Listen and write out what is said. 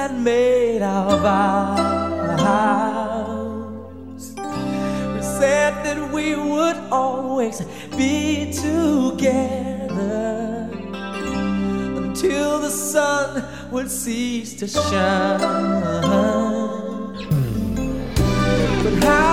and made our vows. We said that we would always be together until the sun would cease to shine. But how